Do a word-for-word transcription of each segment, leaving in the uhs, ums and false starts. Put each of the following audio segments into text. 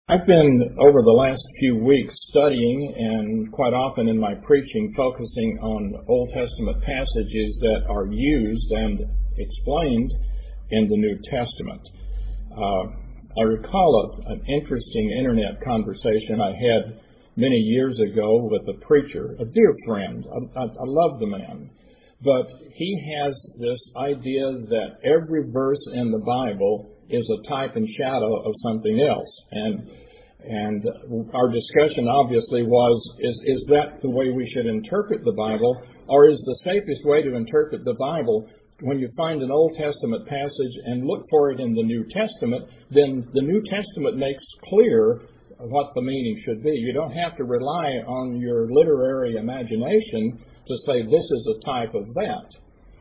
I've been, over the last few weeks, studying and quite often in my preaching focusing on Old Testament passages that are used and explained in the New Testament. Uh, I recall a, an interesting internet conversation I had many years ago with a preacher, a dear friend. I, I, I love the man. But he has this idea that every verse in the Bible is a type and shadow of something else. And and our discussion obviously was, is, is that the way we should interpret the Bible? Or is the safest way to interpret the Bible, when you find an Old Testament passage and look for it in the New Testament, then the New Testament makes clear what the meaning should be. You don't have to rely on your literary imagination to say this is a type of that.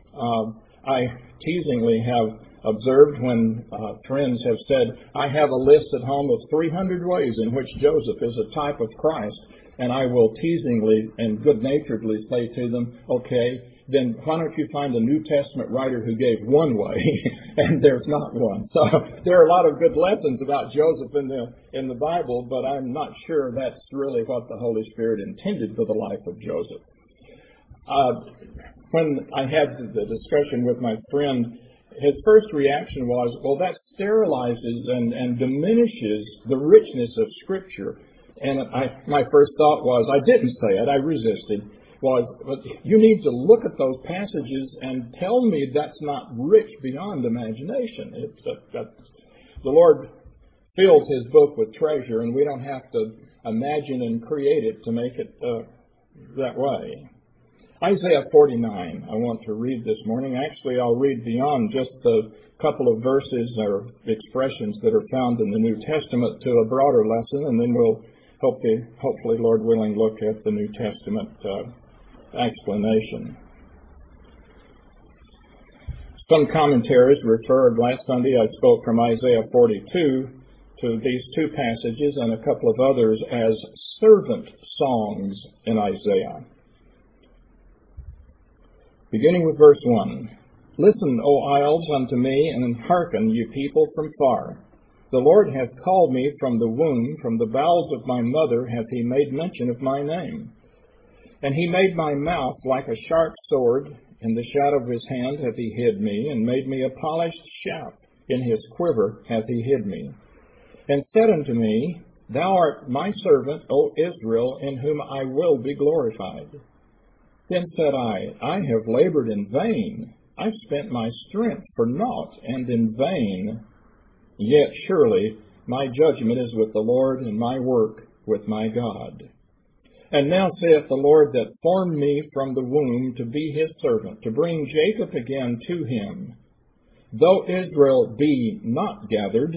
Uh, I teasingly have observed when uh, friends have said, I have a list at home of three hundred ways in which Joseph is a type of Christ, and I will teasingly and good-naturedly say to them, okay, then why don't you find a New Testament writer who gave one way, and there's not one. So there are a lot of good lessons about Joseph in the in the Bible, but I'm not sure that's really what the Holy Spirit intended for the life of Joseph. Uh, when I had the discussion with my friend, his first reaction was, well, that sterilizes and, and diminishes the richness of Scripture. And I, my first thought was, I didn't say it, I resisted, was, but you need to look at those passages and tell me that's not rich beyond imagination. It's a, a, the Lord fills His book with treasure, and we don't have to imagine and create it to make it uh, that way. Isaiah forty-nine, I want to read this morning. Actually, I'll read beyond just the couple of verses or expressions that are found in the New Testament to a broader lesson, and then we'll hopefully, hopefully Lord willing, look at the New Testament uh, explanation. Some commentaries referred, last Sunday I spoke from Isaiah forty-two to these two passages and a couple of others as servant songs in Isaiah. Beginning with verse one. Listen, O isles, unto me, and hearken, ye people from far. The Lord hath called me from the womb, from the bowels of my mother hath He made mention of my name. And He made my mouth like a sharp sword, in the shadow of His hand hath He hid me, and made me a polished shaft, in His quiver hath He hid me. And said unto me, Thou art my servant, O Israel, in whom I will be glorified. Then said I, I have labored in vain. I've spent my strength for naught and in vain. Yet surely my judgment is with the Lord, and my work with my God. And now saith the Lord that formed me from the womb to be His servant, to bring Jacob again to Him. Though Israel be not gathered,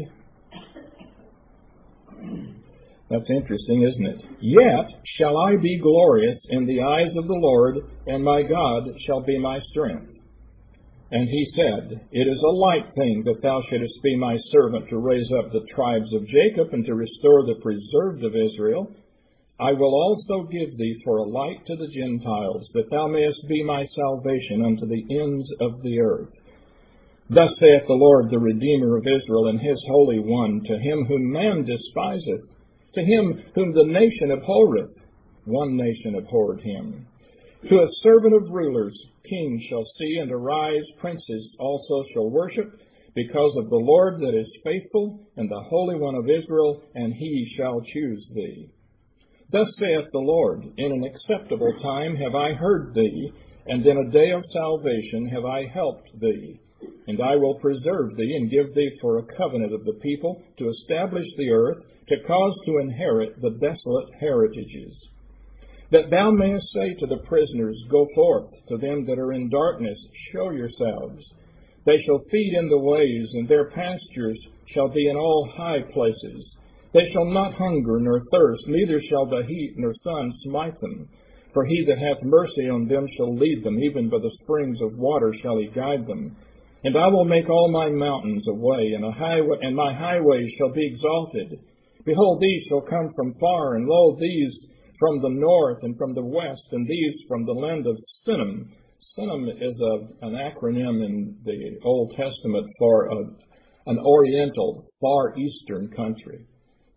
that's interesting, isn't it? Yet shall I be glorious in the eyes of the Lord, and my God shall be my strength. And He said, It is a light thing that thou shouldest be my servant to raise up the tribes of Jacob and to restore the preserved of Israel. I will also give thee for a light to the Gentiles, that thou mayest be my salvation unto the ends of the earth. Thus saith the Lord, the Redeemer of Israel, and His Holy One, to him whom man despiseth, to him whom the nation abhorreth, one nation abhorred him. To a servant of rulers, kings shall see and arise, princes also shall worship, because of the Lord that is faithful, and the Holy One of Israel, and He shall choose thee. Thus saith the Lord, In an acceptable time have I heard thee, and in a day of salvation have I helped thee. And I will preserve thee, and give thee for a covenant of the people, to establish the earth, to cause to inherit the desolate heritages. That thou mayest say to the prisoners, Go forth, to them that are in darkness, show yourselves. They shall feed in the ways, and their pastures shall be in all high places. They shall not hunger nor thirst, neither shall the heat nor sun smite them. For He that hath mercy on them shall lead them, even by the springs of water shall He guide them. And I will make all my mountains a way, and a highway, and my highways shall be exalted. Behold, these shall come from far, and lo, these from the north, and from the west, and these from the land of Sinim. Sinim is a, an acronym in the Old Testament for a, an oriental, far eastern country.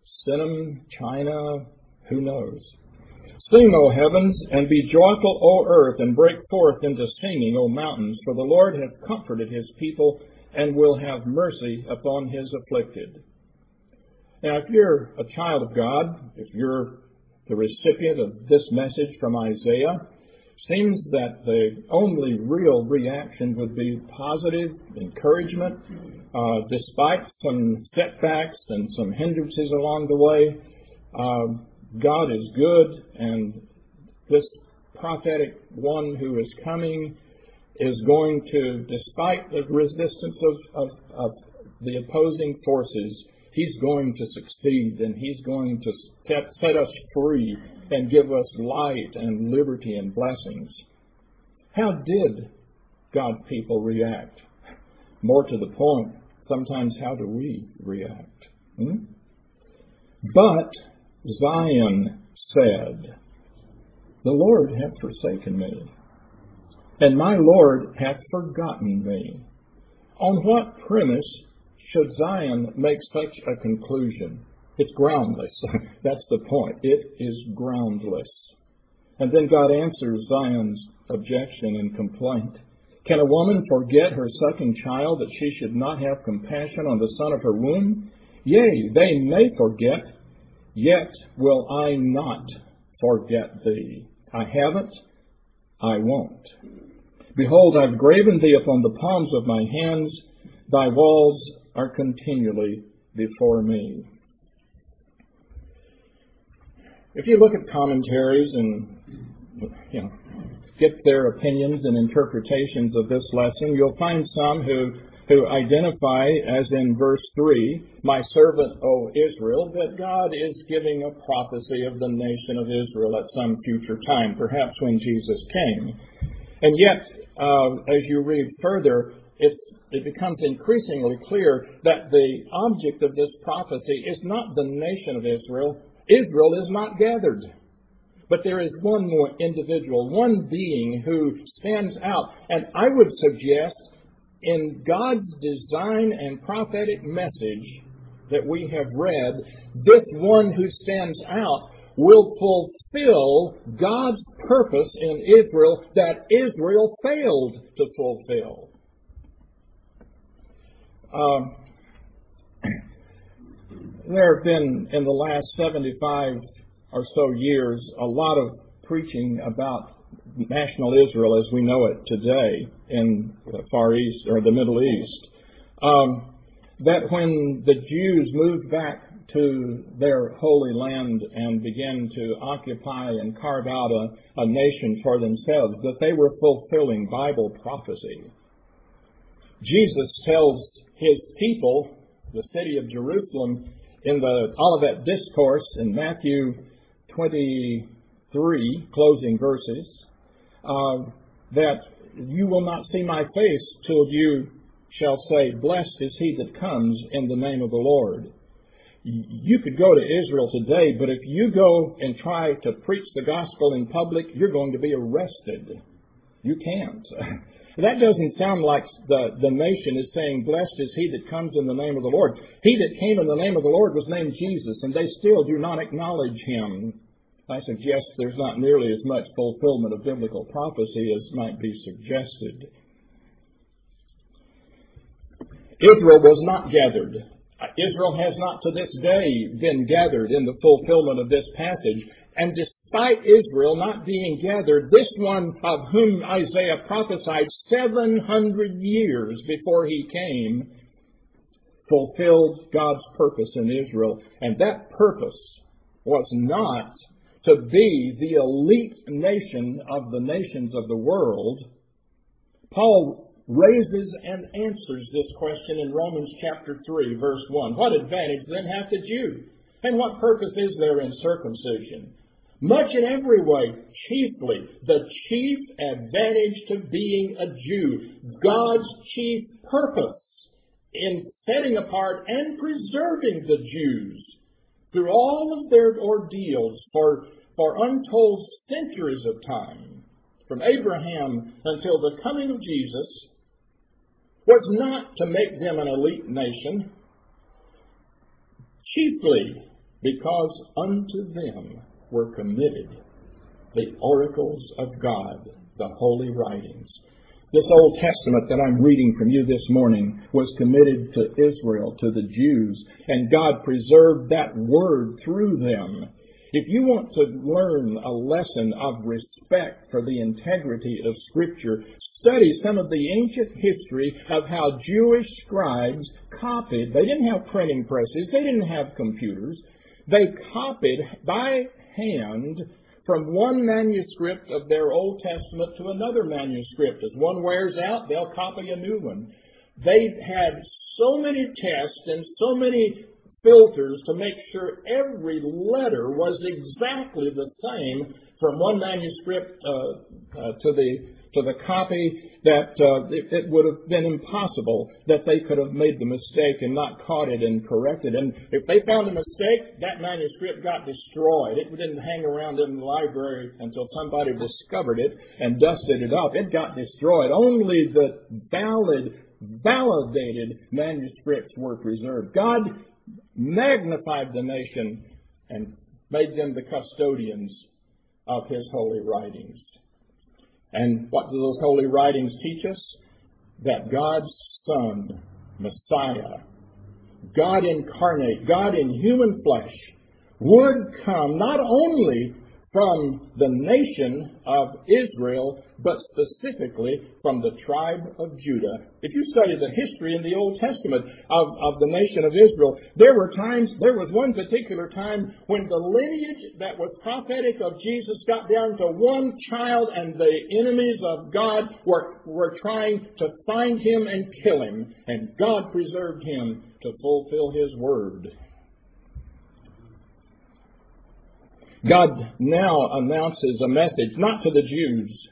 Sinem, China, who knows? Sing, O heavens, and be joyful, O earth, and break forth into singing, O mountains, for the Lord hath comforted his people and will have mercy upon his afflicted. Now, if you're a child of God, if you're the recipient of this message from Isaiah, seems that the only real reaction would be positive encouragement, uh, despite some setbacks and some hindrances along the way. Uh, God is good, and this prophetic one who is coming is going to, despite the resistance of, of, of the opposing forces, he's going to succeed, and he's going to set, set us free and give us light and liberty and blessings. How did God's people react? More to the point, sometimes how do we react? Hmm? But Zion said, the Lord hath forsaken me, and my Lord hath forgotten me. On what premise should Zion make such a conclusion? It's groundless. That's the point. It is groundless. And then God answers Zion's objection and complaint. Can a woman forget her sucking child, that she should not have compassion on the son of her womb? Yea, they may forget, yet will I not forget thee. I haven't, I won't. Behold, I've graven thee upon the palms of my hands. Thy walls are continually before me. If you look at commentaries and, you know, get their opinions and interpretations of this lesson, you'll find some who who identify, as in verse three, my servant, O Israel, that God is giving a prophecy of the nation of Israel at some future time, perhaps when Jesus came. And yet, uh, as you read further, it, it becomes increasingly clear that the object of this prophecy is not the nation of Israel. Israel is not gathered. But there is one more individual, one being who stands out. And I would suggest, in God's design and prophetic message that we have read, this one who stands out will fulfill God's purpose in Israel that Israel failed to fulfill. Um, there have been, in the last seventy-five or so years, a lot of preaching about national Israel as we know it today in the Far East or the Middle East. Um, that when the Jews moved back to their holy land and began to occupy and carve out a, a nation for themselves, that they were fulfilling Bible prophecy. Jesus tells his people, the city of Jerusalem, in the Olivet Discourse in Matthew twenty-three, closing verses, uh, that you will not see my face till you shall say, blessed is he that comes in the name of the Lord. You could go to Israel today, but if you go and try to preach the gospel in public, you're going to be arrested. You can't. That doesn't sound like the, the nation is saying, blessed is he that comes in the name of the Lord. He that came in the name of the Lord was named Jesus, and they still do not acknowledge him. I suggest there's not nearly as much fulfillment of biblical prophecy as might be suggested. Israel was not gathered. Israel has not to this day been gathered in the fulfillment of this passage. And despite Israel not being gathered, this one of whom Isaiah prophesied seven hundred years before he came fulfilled God's purpose in Israel. And that purpose was not to be the elite nation of the nations of the world. Paul raises and answers this question in Romans chapter three, verse one. What advantage then hath the Jew? And what purpose is there in circumcision? Much in every way, chiefly, the chief advantage to being a Jew, God's chief purpose in setting apart and preserving the Jews through all of their ordeals for, for untold centuries of time, from Abraham until the coming of Jesus, was not to make them an elite nation. Chiefly, because unto them were committed the oracles of God, the holy writings. This Old Testament that I'm reading from you this morning was committed to Israel, to the Jews, and God preserved that word through them. If you want to learn a lesson of respect for the integrity of Scripture, study some of the ancient history of how Jewish scribes copied. They didn't have printing presses. They didn't have computers. They copied by hand from one manuscript of their Old Testament to another manuscript. As one wears out, they'll copy a new one. They had so many tests and so many filters to make sure every letter was exactly the same from one manuscript uh, uh, to the to the copy, that uh, it, it would have been impossible that they could have made the mistake and not caught it and corrected. And if they found a mistake, that manuscript got destroyed. It didn't hang around in the library until somebody discovered it and dusted it up. It got destroyed. Only the valid, validated manuscripts were preserved. God magnified the nation and made them the custodians of His holy writings. And what do those holy writings teach us? That God's Son, Messiah, God incarnate, God in human flesh, would come not only from the nation of Israel, but specifically from the tribe of Judah. If you study the history in the Old Testament of, of the nation of Israel, there were times, there was one particular time when the lineage that was prophetic of Jesus got down to one child, and the enemies of God were, were trying to find him and kill him. And God preserved him to fulfill His word. God now announces a message, not to the Jews,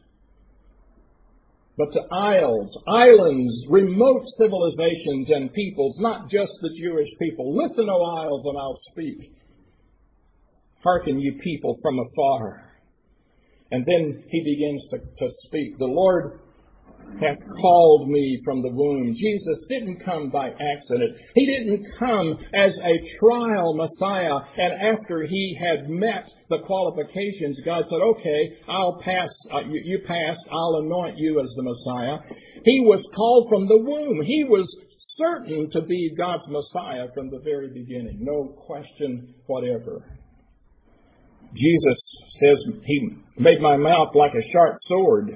but to isles, islands, remote civilizations and peoples, not just the Jewish people. Listen, O isles, and I'll speak. Hearken, you people from afar. And then He begins to, to speak. The Lord hath called me from the womb. Jesus didn't come by accident. He didn't come as a trial Messiah, and after He had met the qualifications, God said, okay, I'll pass, uh, you, you passed, I'll anoint you as the Messiah. He was called from the womb. He was certain to be God's Messiah from the very beginning. No question whatever. Jesus says, He made my mouth like a sharp sword.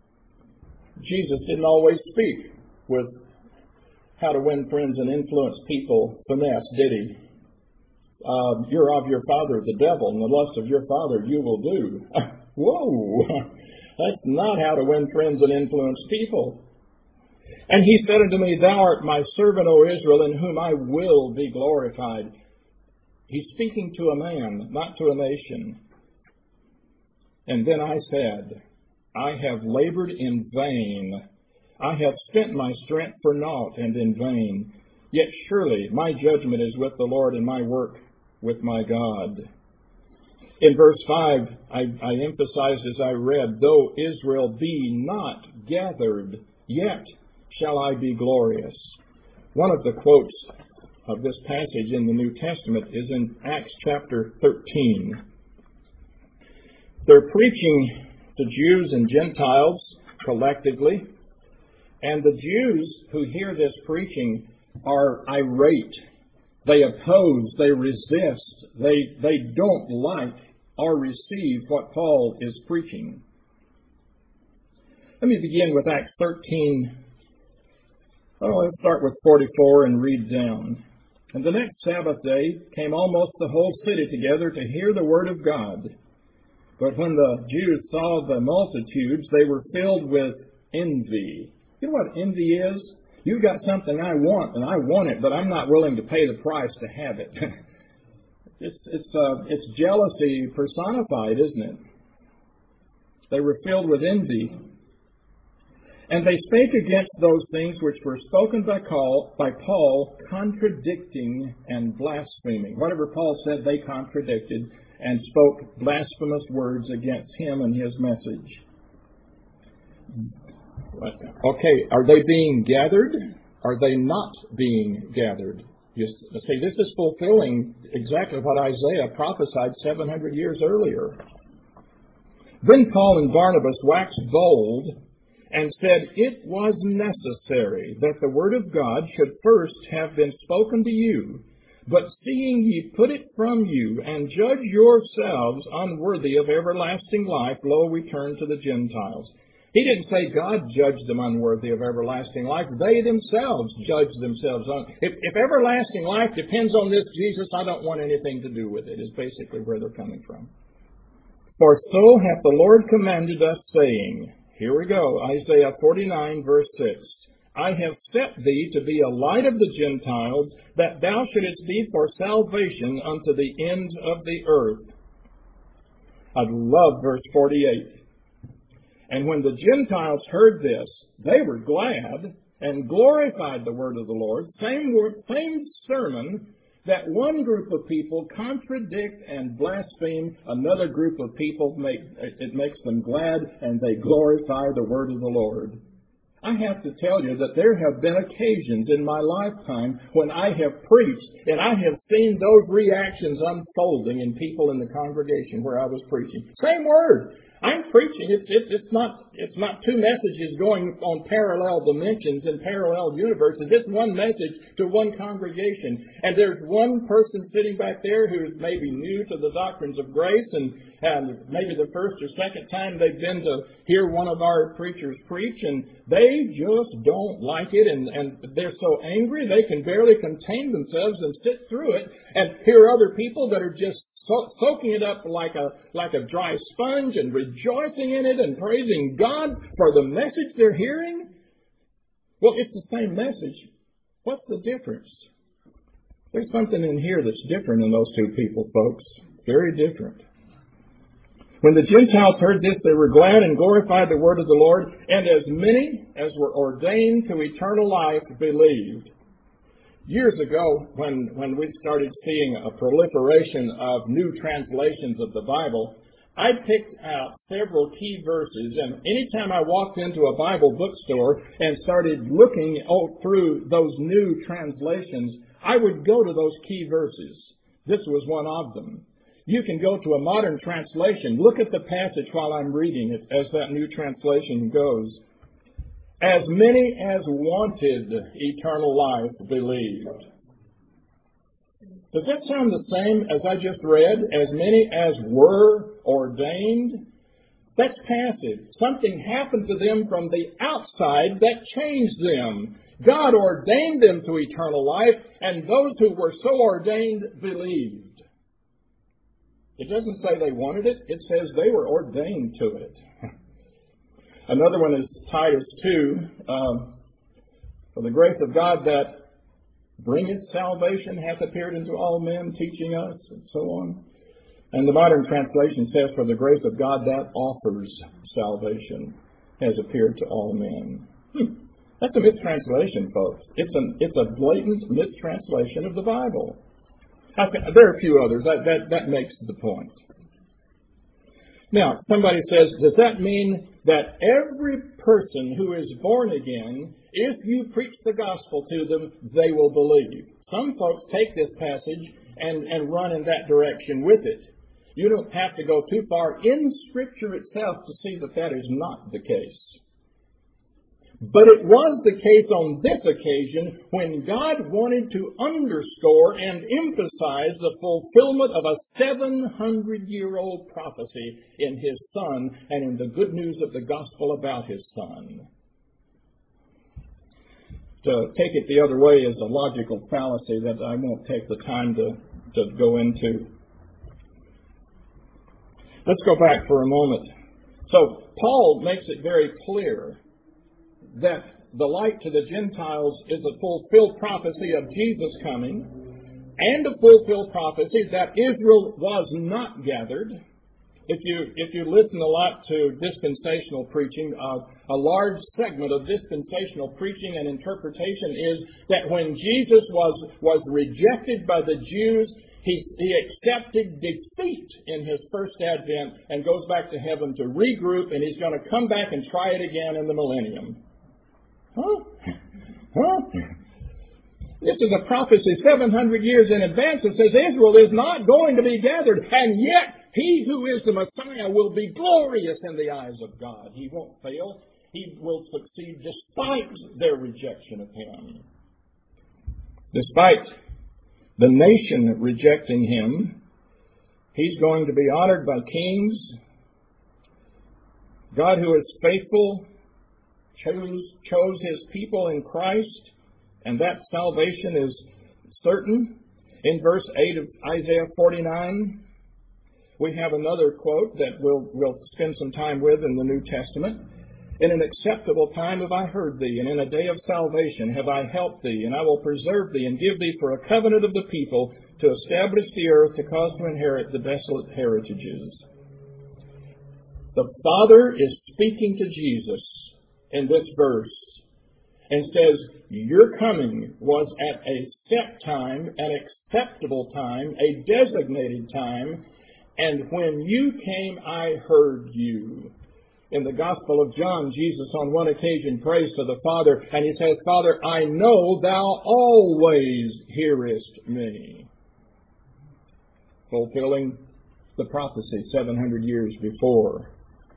Jesus didn't always speak with how to win friends and influence people finesse, did He? Uh, you're of your father, the devil, and the lust of your father you will do. Whoa! That's not how to win friends and influence people. And He said unto me, Thou art my servant, O Israel, in whom I will be glorified. He's speaking to a man, not to a nation. And then I said, I have labored in vain. I have spent my strength for naught and in vain. Yet surely my judgment is with the Lord, and my work with my God. In verse five, I, I emphasized as I read, Though Israel be not gathered, yet shall I be glorious. One of the quotes of this passage in the New Testament is in Acts chapter thirteen. They're preaching to Jews and Gentiles collectively, and the Jews who hear this preaching are irate. They oppose, they resist, they, they don't like or receive what Paul is preaching. Let me begin with Acts thirteen. Oh, let's start with forty-four and read down. And the next Sabbath day came almost the whole city together to hear the word of God. But when the Jews saw the multitudes, they were filled with envy. You know what envy is? You've got something I want, and I want it, but I'm not willing to pay the price to have it. it's it's uh, it's jealousy personified, isn't it? They were filled with envy. And they spake against those things which were spoken by Paul, by Paul, contradicting and blaspheming. Whatever Paul said, they contradicted and spoke blasphemous words against him and his message. Okay, are they being gathered? Are they not being gathered? You see, this is fulfilling exactly what Isaiah prophesied seven hundred years earlier. Then Paul and Barnabas waxed bold and said, "It was necessary that the word of God should first have been spoken to you. But seeing ye put it from you, and judge yourselves unworthy of everlasting life, lo, we turn to the Gentiles." He didn't say God judged them unworthy of everlasting life. They themselves judged themselves. Un- if, if everlasting life depends on this Jesus, I don't want anything to do with it, is basically where they're coming from. "For so hath the Lord commanded us, saying," here we go, Isaiah forty-nine, verse six, "I have set thee to be a light of the Gentiles, that thou shouldest be for salvation unto the ends of the earth." I love verse forty-eight. "And when the Gentiles heard this, they were glad and glorified the word of the Lord." Same word, same sermon, that one group of people contradict and blaspheme, another group of people make, it makes them glad and they glorify the word of the Lord. I have to tell you that there have been occasions in my lifetime when I have preached and I have seen those reactions unfolding in people in the congregation where I was preaching. Same word. I'm preaching. It's, it's, it's not, it's not two messages going on parallel dimensions and parallel universes. It's one message to one congregation. And there's one person sitting back there who is maybe new to the doctrines of grace, and, and maybe the first or second time they've been to hear one of our preachers preach, and they just don't like it, and, and they're so angry they can barely contain themselves and sit through it, and hear other people that are just so, soaking it up like a, like a dry sponge and rejoicing in it and praising God for the message they're hearing. Well, it's the same message. What's the difference? There's something in here that's different in those two people, folks. Very different. "When the Gentiles heard this, they were glad and glorified the word of the Lord, and as many as were ordained to eternal life believed." Years ago, when, when we started seeing a proliferation of new translations of the Bible, I picked out several key verses, and anytime I walked into a Bible bookstore and started looking through those new translations, I would go to those key verses. This was one of them. You can go to a modern translation. Look at the passage while I'm reading it as that new translation goes. "As many as wanted eternal life believed." Does that sound the same as I just read? As many as were ordained? That's passive. Something happened to them from the outside that changed them. God ordained them to eternal life, and those who were so ordained believed. It doesn't say they wanted it. It says they were ordained to it. Another one is Titus two. Um, "For the grace of God that bringeth salvation hath appeared unto all men, teaching us," and so on. And the modern translation says, "For the grace of God that offers salvation has appeared to all men." Hmm. That's a mistranslation, folks. It's a, it's a blatant mistranslation of the Bible. I, there are a few others. That, that, that makes the point. Now, somebody says, does that mean that every person who is born again, if you preach the gospel to them, they will believe? Some folks take this passage and, and run in that direction with it. You don't have to go too far in Scripture itself to see that that is not the case. But it was the case on this occasion when God wanted to underscore and emphasize the fulfillment of a seven hundred year old prophecy in His Son and in the good news of the gospel about His Son. To take it the other way is a logical fallacy that I won't take the time to, to go into. Let's go back for a moment. So Paul makes it very clear that the light to the Gentiles is a fulfilled prophecy of Jesus coming, and a fulfilled prophecy that Israel was not gathered. If you if you listen a lot to dispensational preaching, uh, a large segment of dispensational preaching and interpretation is that when Jesus was was rejected by the Jews, he, he accepted defeat in His first advent and goes back to heaven to regroup, and He's going to come back and try it again in the millennium. Huh? Huh? This is a prophecy seven hundred years in advance that says Israel is not going to be gathered, and yet he who is the Messiah will be glorious in the eyes of God. He won't fail. He will succeed despite their rejection of him. Despite the nation rejecting him, he's going to be honored by kings. God, who is faithful, chose, chose his people in Christ, and that salvation is certain. In verse eight of Isaiah forty-nine, we have another quote that we'll, we'll spend some time with in the New Testament. In an acceptable time have I heard thee, and in a day of salvation have I helped thee, and I will preserve thee, and give thee for a covenant of the people, to establish the earth, to cause to inherit the desolate heritages. The Father is speaking to Jesus in this verse, and says, your coming was at a set time, an acceptable time, a designated time, and when you came, I heard you. In the Gospel of John, Jesus on one occasion prays to the Father, and he says, Father, I know thou always hearest me. Fulfilling the prophecy seven hundred years before.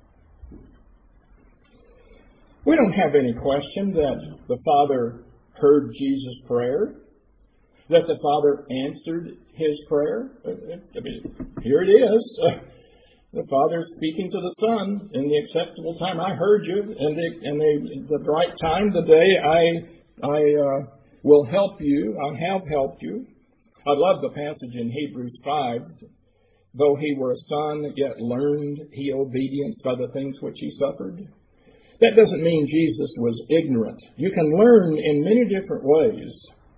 We don't have any question that the Father heard Jesus' prayer, that the Father answered his prayer. I mean, here it is. The Father speaking to the Son in the acceptable time. I heard you, and the, in the, the right time, the day I, I uh, will help you. I have helped you. I love the passage in Hebrews five. Though he were a son, yet learned he obedience by the things which he suffered. That doesn't mean Jesus was ignorant. You can learn in many different ways.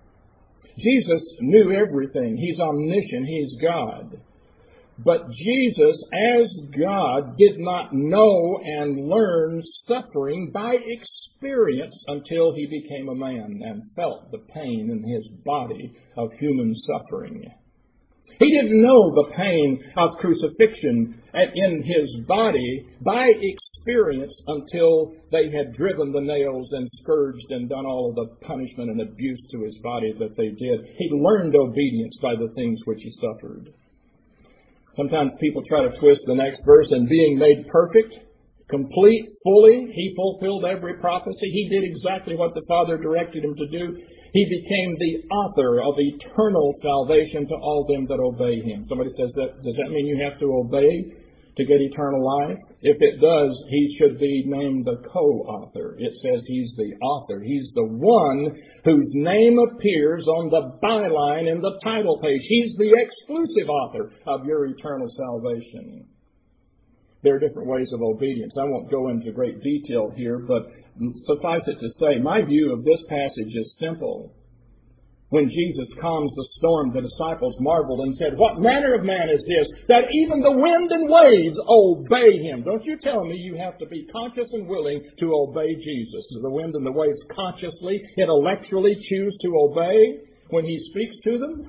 Jesus knew everything. He's omniscient. He's God. But Jesus, as God, did not know and learn suffering by experience until he became a man and felt the pain in his body of human suffering. He didn't know the pain of crucifixion in his body by experience until they had driven the nails and scourged and done all of the punishment and abuse to his body that they did. He learned obedience by the things which he suffered. Sometimes people try to twist the next verse, and being made perfect, complete, fully, he fulfilled every prophecy. He did exactly what the Father directed him to do. He became the author of eternal salvation to all them that obey him. Somebody says, that, does that mean you have to obey to get eternal life? If it does, he should be named the co-author. It says he's the author. He's the one whose name appears on the byline in the title page. He's the exclusive author of your eternal salvation. There are different ways of obedience. I won't go into great detail here, but suffice it to say, my view of this passage is simple. When Jesus calms the storm, the disciples marveled and said, what manner of man is this, that even the wind and waves obey him? Don't you tell me you have to be conscious and willing to obey Jesus. Do the wind and the waves consciously, intellectually choose to obey when he speaks to them?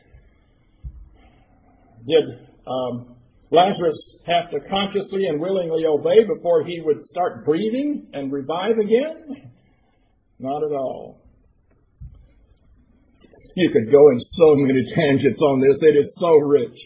Did um, Lazarus have to consciously and willingly obey before he would start breathing and revive again? Not at all. You could go in so many tangents on this. It is so rich.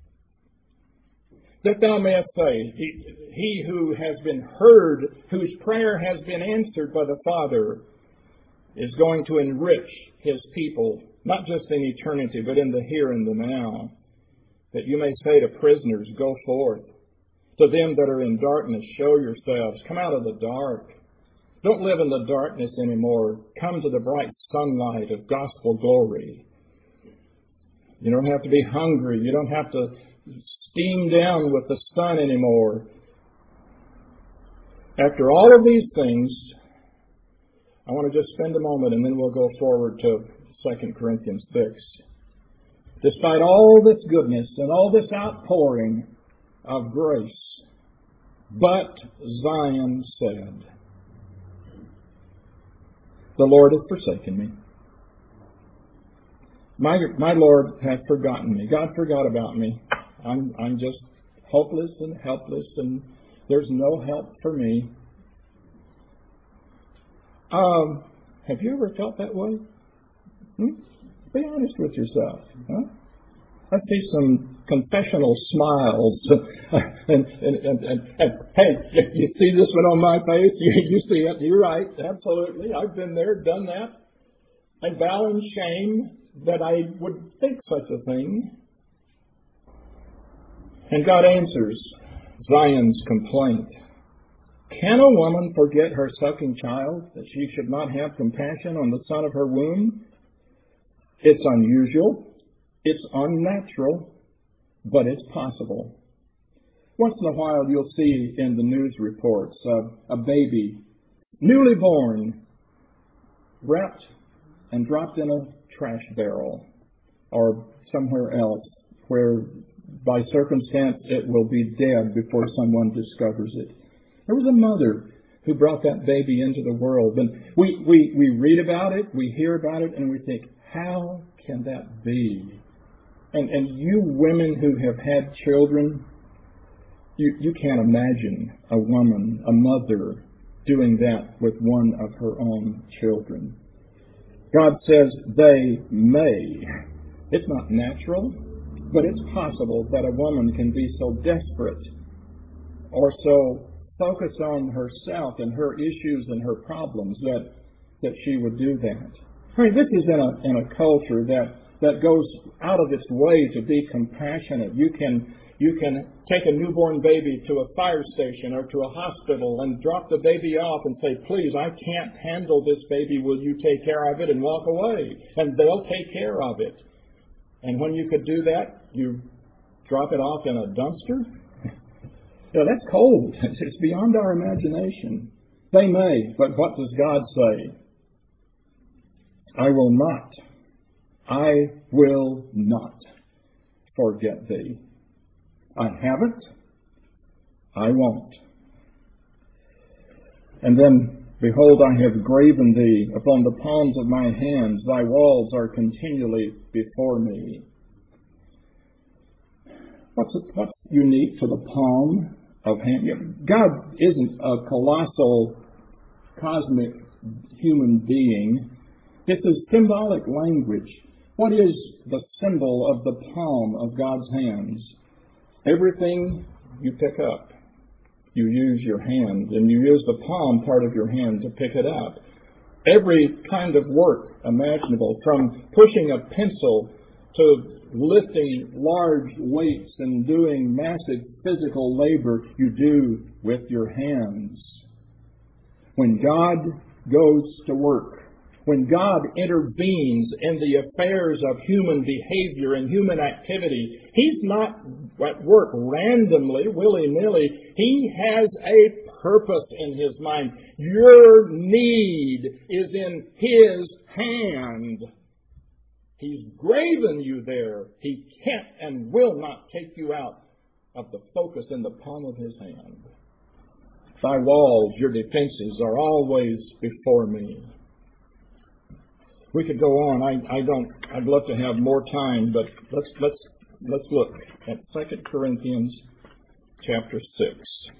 That thou mayest say, he, he who has been heard, whose prayer has been answered by the Father, is going to enrich his people, not just in eternity, but in the here and the now. That you may say to prisoners, go forth. To them that are in darkness, show yourselves. Come out of the dark. Don't live in the darkness anymore. Come to the bright sunlight of gospel glory. You don't have to be hungry. You don't have to steam down with the sun anymore. After all of these things, I want to just spend a moment and then we'll go forward to Second Corinthians six. Despite all this goodness and all this outpouring of grace, but Zion said, the Lord hath forsaken me. My, my Lord hath forgotten me. God forgot about me. I'm, I'm just hopeless and helpless, and there's no help for me. Um, have you ever felt that way? Hmm? Be honest with yourself. Huh? I see some confessional smiles. and, and, and, and, and, hey, you see this one on my face? You, you see it. You're right. Absolutely. I've been there, done that. I bow in shame that I would think such a thing. And God answers Zion's complaint. Can a woman forget her sucking child, that she should not have compassion on the son of her womb? It's unusual. It's unnatural, but it's possible. Once in a while, you'll see in the news reports uh, a baby, newly born, wrapped and dropped in a trash barrel or somewhere else where, by circumstance, it will be dead before someone discovers it. There was a mother who brought that baby into the world. And we, we, we read about it, we hear about it, and we think, how can that be? And, and you women who have had children, you, you can't imagine a woman, a mother, doing that with one of her own children. God says they may. It's not natural, but it's possible that a woman can be so desperate or so focused on herself and her issues and her problems that, that she would do that. I mean, this is in a, in a culture that that goes out of its way to be compassionate. You can you can take a newborn baby to a fire station or to a hospital and drop the baby off and say, please, I can't handle this baby. Will you take care of it? And walk away. And they'll take care of it. And when you could do that, you drop it off in a dumpster? You know, that's cold. It's beyond our imagination. They may, but what does God say? I will not. I will not forget thee. I haven't. I won't. And then, behold, I have graven thee upon the palms of my hands. Thy walls are continually before me. What's, what's unique to the palm of hand? God isn't a colossal, cosmic human being. This is symbolic language. What is the symbol of the palm of God's hands? Everything you pick up, you use your hand, and you use the palm part of your hand to pick it up. Every kind of work imaginable, from pushing a pencil to lifting large weights and doing massive physical labor, you do with your hands. When God goes to work, when God intervenes in the affairs of human behavior and human activity, He's not at work randomly, willy-nilly. He has a purpose in His mind. Your need is in His hand. He's graven you there. He can't and will not take you out of the focus in the palm of His hand. Thy walls, your defenses, are always before me. We could go on. I, I don't. I'd love to have more time, but let's let's let's look at Second Corinthians chapter six.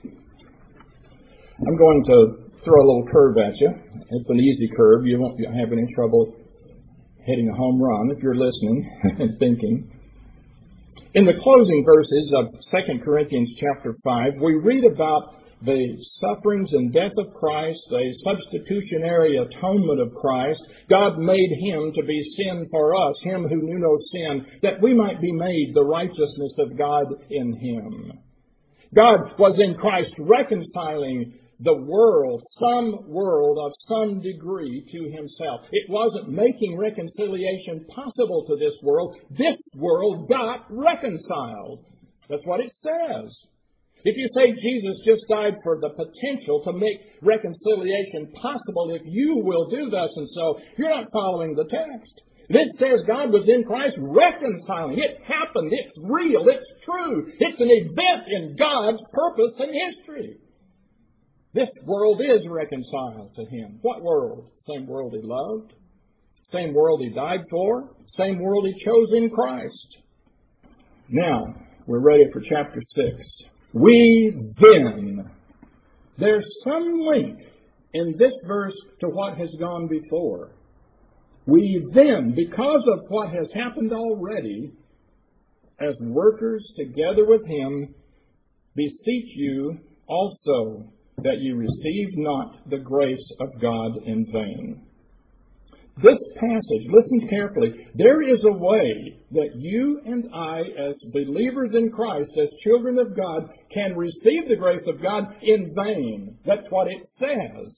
I'm going to throw a little curve at you. It's an easy curve. You won't have any trouble hitting a home run if you're listening and thinking. In the closing verses of Second Corinthians chapter five, we read about the sufferings and death of Christ, a substitutionary atonement of Christ. God made Him to be sin for us, Him who knew no sin, that we might be made the righteousness of God in Him. God was in Christ reconciling the world, some world of some degree, to Himself. It wasn't making reconciliation possible to this world. This world got reconciled. That's what it says. If you say Jesus just died for the potential to make reconciliation possible, if you will do thus and so, you're not following the text. It says God was in Christ reconciling. It happened. It's real. It's true. It's an event in God's purpose and history. This world is reconciled to Him. What world? Same world He loved. Same world He died for. Same world He chose in Christ. Now, we're ready for chapter six. We then. There's some link in this verse to what has gone before. We then, because of what has happened already, as workers together with him, beseech you also that you receive not the grace of God in vain. This passage, listen carefully, there is a way that you and I, as believers in Christ, as children of God, can receive the grace of God in vain. That's what it says.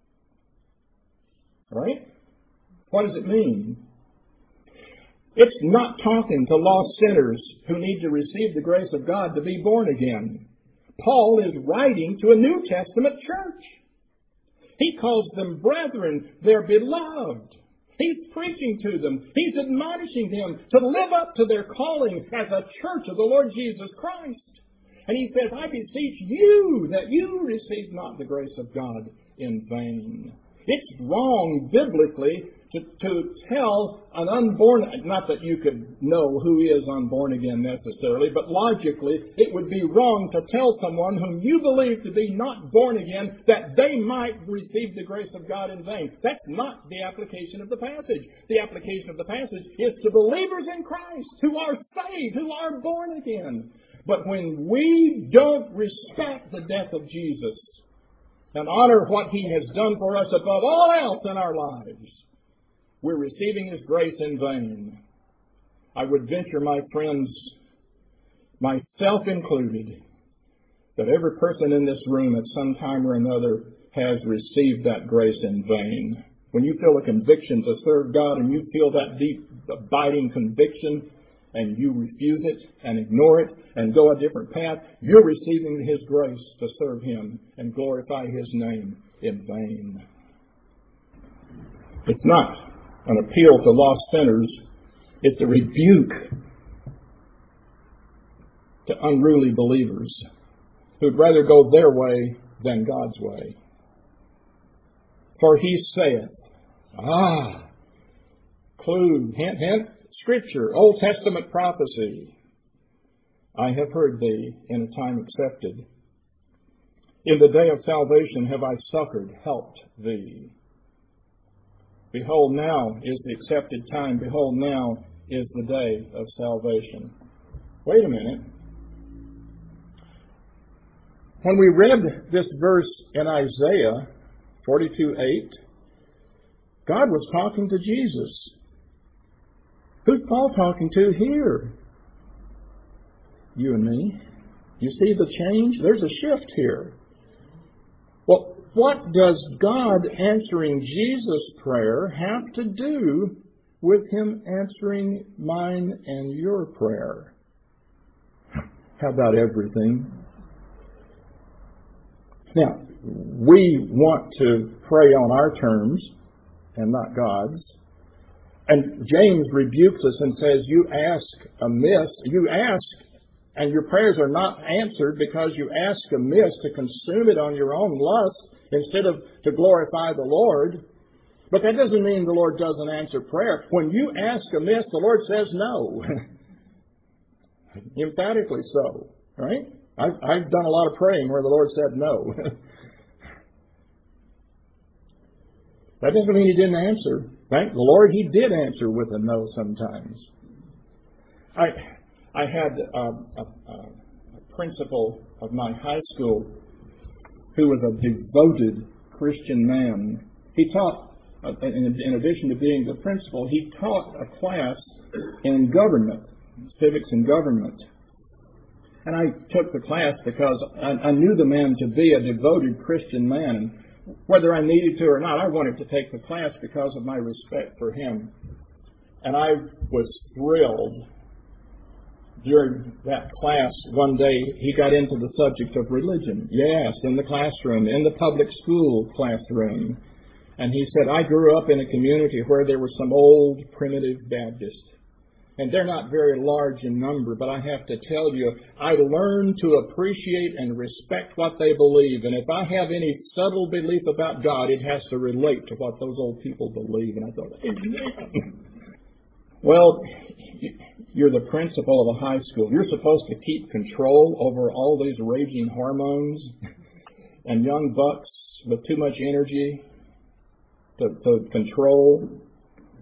Right? What does it mean? It's not talking to lost sinners who need to receive the grace of God to be born again. Paul is writing to a New Testament church. He calls them brethren, they're beloved. He's preaching to them. He's admonishing them to live up to their calling as a church of the Lord Jesus Christ. And he says, I beseech you that you receive not the grace of God in vain. It's wrong biblically to, to tell an unborn, not that you could know who is unborn again necessarily, but logically it would be wrong to tell someone whom you believe to be not born again that they might receive the grace of God in vain. That's not the application of the passage. The application of the passage is to believers in Christ who are saved, who are born again. But when we don't respect the death of Jesus and honor what he has done for us above all else in our lives, we're receiving his grace in vain. I would venture, my friends, myself included, that every person in this room at some time or another has received that grace in vain. When you feel a conviction to serve God and you feel that deep, abiding conviction, and you refuse it and ignore it and go a different path, you're receiving his grace to serve him and glorify his name in vain. It's not an appeal to lost sinners. It's a rebuke to unruly believers who'd rather go their way than God's way. For he saith, ah, clue, hint, hint, Scripture, Old Testament prophecy. I have heard thee in a time accepted. In the day of salvation have I succored, helped thee. Behold, now is the accepted time. Behold, now is the day of salvation. Wait a minute. When we read this verse in Isaiah forty-two eight, God was talking to Jesus. Who's Paul talking to here? You and me. You see the change? There's a shift here. Well, what does God answering Jesus' prayer have to do with him answering mine and your prayer? How about everything? Now, we want to pray on our terms and not God's. And James rebukes us and says, you ask amiss, you ask, and your prayers are not answered because you ask amiss to consume it on your own lust instead of to glorify the Lord. But that doesn't mean the Lord doesn't answer prayer. When you ask amiss, the Lord says no. Emphatically so, right? I've, I've done a lot of praying where the Lord said no. That doesn't mean he didn't answer. Thank the Lord, he did answer with a no sometimes. I I had a, a, a principal of my high school who was a devoted Christian man. He taught, in, in addition to being the principal, he taught a class in government, civics and government. And I took the class because I, I knew the man to be a devoted Christian man. Whether I needed to or not, I wanted to take the class because of my respect for him. And I was thrilled. During that class, one day, he got into the subject of religion. Yes, in the classroom, in the public school classroom. And he said, I grew up in a community where there were some old primitive Baptists. And they're not very large in number, but I have to tell you, I learned to appreciate and respect what they believe. And if I have any subtle belief about God, it has to relate to what those old people believe. And I thought, amen. Well, you're the principal of a high school. You're supposed to keep control over all these raging hormones and young bucks with too much energy to, to control.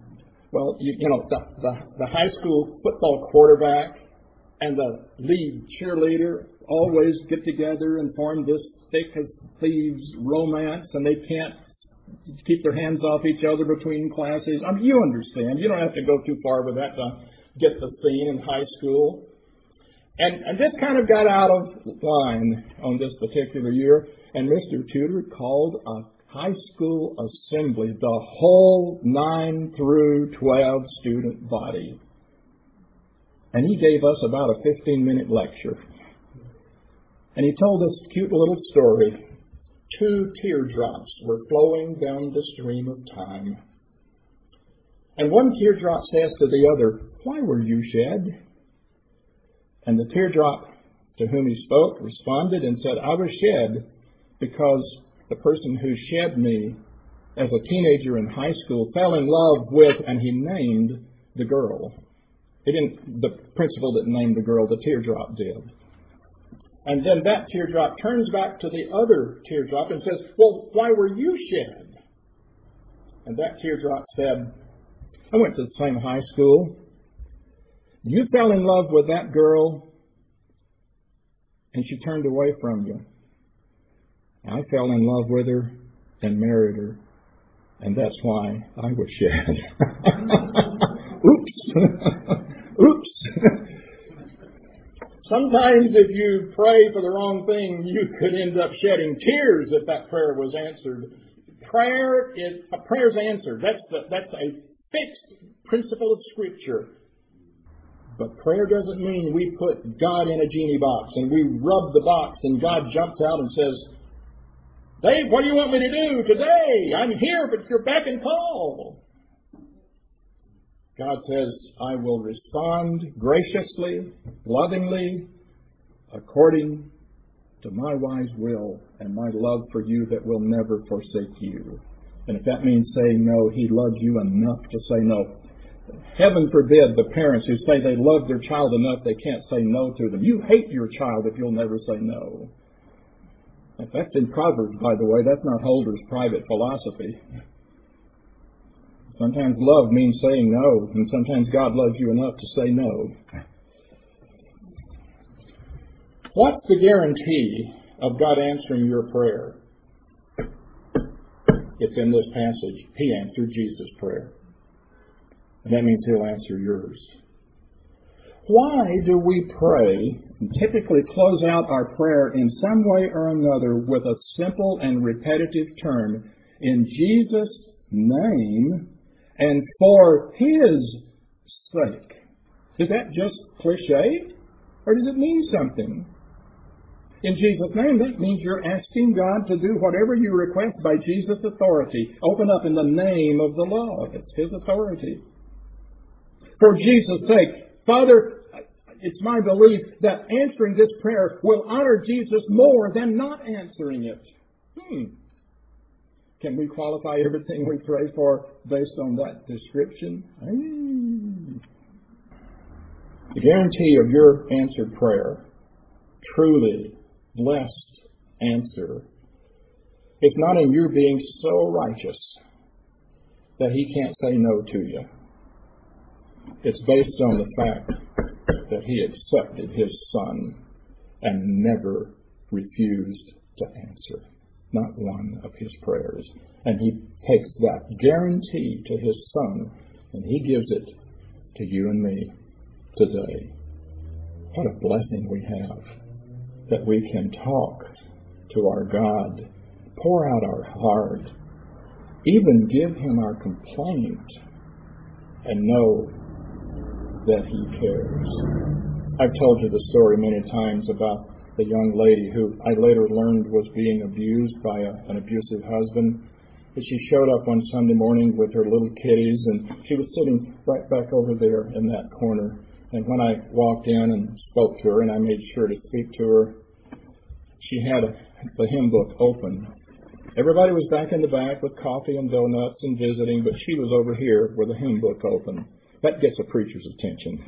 Well, you, you know, the, the, the high school football quarterback and the lead cheerleader always get together and form this thick as thieves romance, and they can't keep their hands off each other between classes. I mean, you understand. You don't have to go too far with that to get the scene in high school. And, and this kind of got out of line on this particular year, and Mister Tudor called a high school assembly, the whole nine through twelve student body. And he gave us about a fifteen-minute lecture. And he told us a cute little story. Two teardrops were flowing down the stream of time. And one teardrop says to the other, "Why were you shed?" And the teardrop to whom he spoke responded and said, "I was shed because the person who shed me as a teenager in high school fell in love with," and he named the girl. He didn't, the principal didn't name the girl, the teardrop did. And then that teardrop turns back to the other teardrop and says, "Well, why were you shed?" And that teardrop said, "I went to the same high school. You fell in love with that girl, and she turned away from you. I fell in love with her and married her, and that's why I was shed." Oops. Oops. Sometimes if you pray for the wrong thing, you could end up shedding tears if that prayer was answered. Prayer is, a prayer's answered. That's the, that's a fixed principle of Scripture. But prayer doesn't mean we put God in a genie box and we rub the box and God jumps out and says, "Dave, what do you want me to do today? I'm here, but you're beck and call." God says, "I will respond graciously, lovingly, according to my wise will and my love for you that will never forsake you." And if that means saying no, He loves you enough to say no. Heaven forbid the parents who say they love their child enough they can't say no to them. You hate your child if you'll never say no. That's in Proverbs, by the way. That's not Holder's private philosophy. Sometimes love means saying no, and sometimes God loves you enough to say no. What's the guarantee of God answering your prayer? It's in this passage. He answered Jesus' prayer. And that means He'll answer yours. Why do we pray and typically close out our prayer in some way or another with a simple and repetitive term, "In Jesus' name and for His sake"? Is that just cliche? Or does it mean something? In Jesus' name, that means you're asking God to do whatever you request by Jesus' authority. Open up in the name of the Lord. It's His authority. For Jesus' sake, Father, it's my belief that answering this prayer will honor Jesus more than not answering it. Hmm. Can we qualify everything we pray for based on that description? Hey. The guarantee of your answered prayer, truly blessed answer, is not in your being so righteous that He can't say no to you. It's based on the fact that He accepted His Son and never refused to answer not one of His prayers. And He takes that guarantee to His Son and He gives it to you and me today. What a blessing we have that we can talk to our God, pour out our heart, even give Him our complaint, and know that He cares. I've told you the story many times about the young lady who I later learned was being abused by a, an abusive husband. But she showed up one Sunday morning with her little kitties, and she was sitting right back over there in that corner. And when I walked in and spoke to her, and I made sure to speak to her, she had a, the hymn book open. Everybody was back in the back with coffee and donuts and visiting, but she was over here with the hymn book open. That gets a preacher's attention.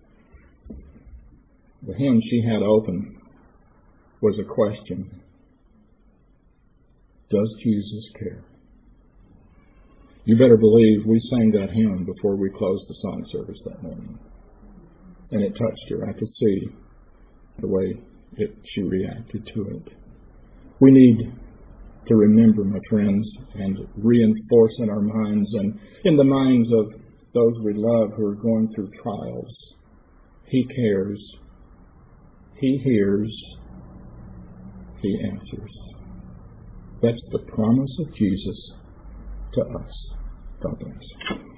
The hymn she had open was a question. Does Jesus care? You better believe we sang that hymn before we closed the song service that morning. And it touched her. I could see the way it, she reacted to it. We need to remember, my friends, and reinforce in our minds and in the minds of those we love who are going through trials. He cares. He hears. He answers. That's the promise of Jesus to us. God bless.